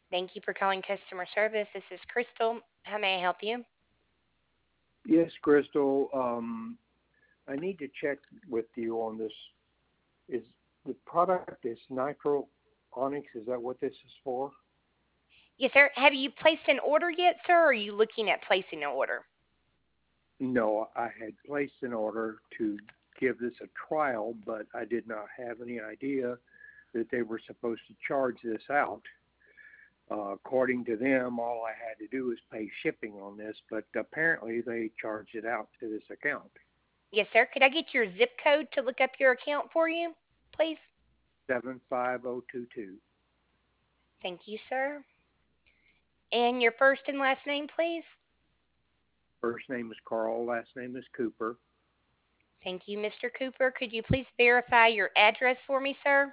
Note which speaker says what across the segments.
Speaker 1: Thank you for calling customer service. This is Crystal. How may I help you?
Speaker 2: Yes, Crystal. I need to check with you on this. Is the product is Nitro Onyx? Is that what this is for?
Speaker 1: Yes, sir. Have you placed an order yet, sir, or are you looking at placing an order?
Speaker 2: No, I had placed an order to give this a trial, but I did not have any idea that they were supposed to charge this out. According to them, all I had to do was pay shipping on this, but apparently they charged it out to this account.
Speaker 1: Yes, sir. Could I get your zip code to look up your account for you, please?
Speaker 2: 75022.
Speaker 1: Thank you, sir. And your first and last name, please?
Speaker 2: First name is Carl, last name is Cooper.
Speaker 1: Thank you, Mr. Cooper. Could you please verify your address for me, sir?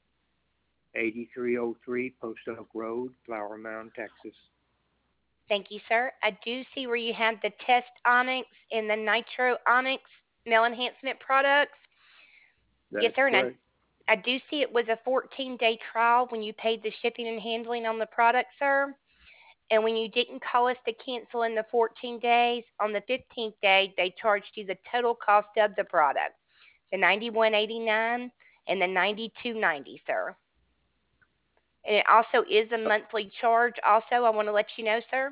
Speaker 2: 8303 Post Oak Road, Flower Mound, Texas.
Speaker 1: Thank you, sir. I do see where you have the Test Onyx and the Nitro Onyx male enhancement products. Yes,
Speaker 2: That's
Speaker 1: sir. And
Speaker 2: correct.
Speaker 1: I do see it was a 14-day trial when you paid the shipping and handling on the product, sir. And when you didn't call us to cancel in the 14 days, on the 15th day, they charged you the total cost of the product, the 91.89 and the 92.90, sir. And it also is a monthly charge. Also, I want to let you know, sir.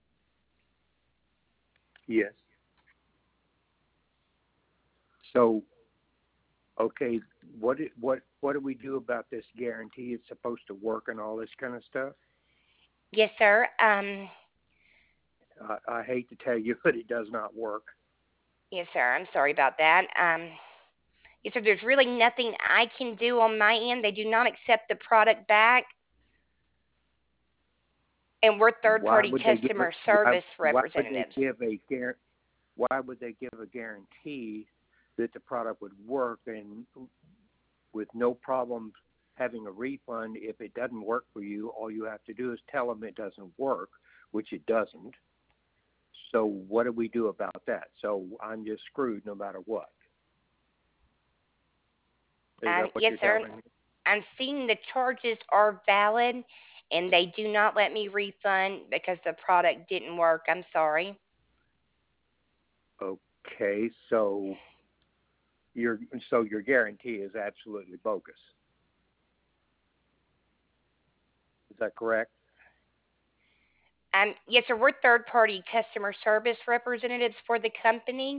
Speaker 2: Yes. So, okay, what do we do about this guarantee? It's supposed to work and all this kind of stuff.
Speaker 1: Yes, sir.
Speaker 2: I hate to tell you, but it does not work.
Speaker 1: Yes, sir. I'm sorry about that. Yes, sir. There's really nothing I can do on my end. They do not accept the product back, and we're
Speaker 2: Why
Speaker 1: third-party
Speaker 2: would they give
Speaker 1: customer service
Speaker 2: why would they
Speaker 1: representatives.
Speaker 2: give why would they give a guarantee that the product would work and with no problem having a refund if it doesn't work for you? All you have to do is tell them it doesn't work, which it doesn't. So what do we do about that? So I'm just screwed no matter what. Is that what
Speaker 1: Yes,
Speaker 2: you're
Speaker 1: sir.
Speaker 2: telling me?
Speaker 1: I'm seeing the charges are valid, and they do not let me refund because the product didn't work. I'm sorry.
Speaker 2: Okay, your your guarantee is absolutely bogus. Is that correct?
Speaker 1: Yes, sir. We're third-party customer service representatives for the company,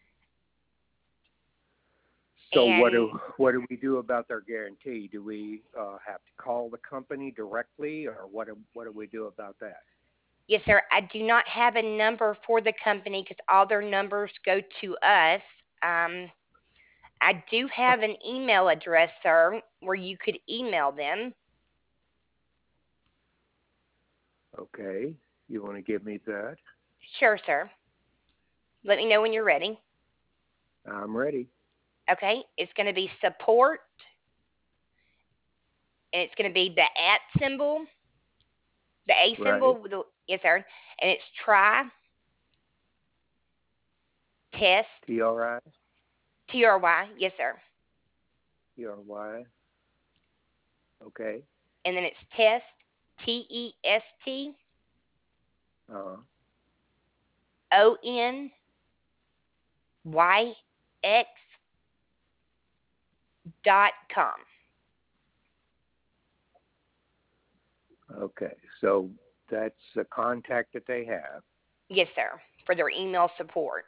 Speaker 2: So
Speaker 1: and
Speaker 2: what do we do about their guarantee? Do we have to call the company directly, or what do we do about that?
Speaker 1: yes, sir. I do not have a number for the company because all their numbers go to us. Um, I do have an email address, sir, where you could email them.
Speaker 2: Okay, you want to give me that?
Speaker 1: Sure, sir. Let me know when you're ready.
Speaker 2: I'm ready.
Speaker 1: Okay, it's going to be support, and it's going to be the at symbol, the A
Speaker 2: Right.
Speaker 1: symbol, yes, sir, and it's try, test,
Speaker 2: TRI,
Speaker 1: TRY, yes, sir,
Speaker 2: TRY. Okay.
Speaker 1: and then it's test, TEST,
Speaker 2: Uh,
Speaker 1: ONYX .com.
Speaker 2: okay. So that's the contact that they have.
Speaker 1: Yes, sir, for their email support.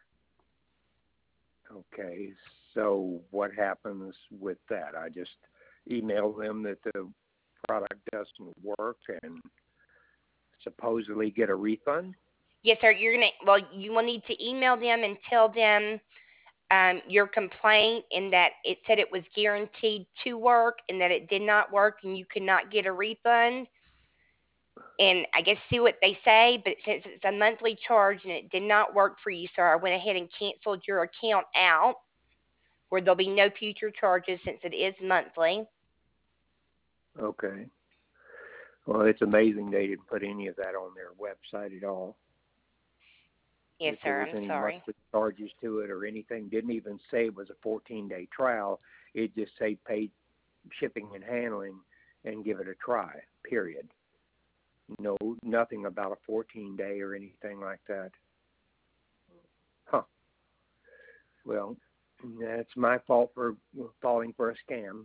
Speaker 2: Okay. So what happens with that? I just email them that the product doesn't work and supposedly get a refund.
Speaker 1: Yes, sir. You will need to email them and tell them your complaint and that it said it was guaranteed to work and that it did not work and you could not get a refund. And I guess see what they say, but since it's a monthly charge and it did not work for you, sir, I went ahead and canceled your account out where there'll be no future charges since it is monthly.
Speaker 2: Okay. Well, it's amazing they didn't put any of that on their website at all.
Speaker 1: Yes,
Speaker 2: If there
Speaker 1: sir.
Speaker 2: was
Speaker 1: I'm
Speaker 2: any
Speaker 1: sorry.
Speaker 2: monthly charges to it or anything, didn't even say it was a 14-day trial. It just say pay shipping and handling and give it a try, period. No, nothing about a 14-day or anything like that. Huh. Well, that's my fault for falling for a scam.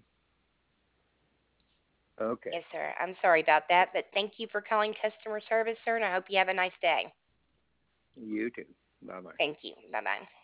Speaker 2: Okay.
Speaker 1: Yes, sir. I'm sorry about that, but thank you for calling customer service, sir, and I hope you have a nice day.
Speaker 2: You too. Bye bye.
Speaker 1: Thank you. Bye bye.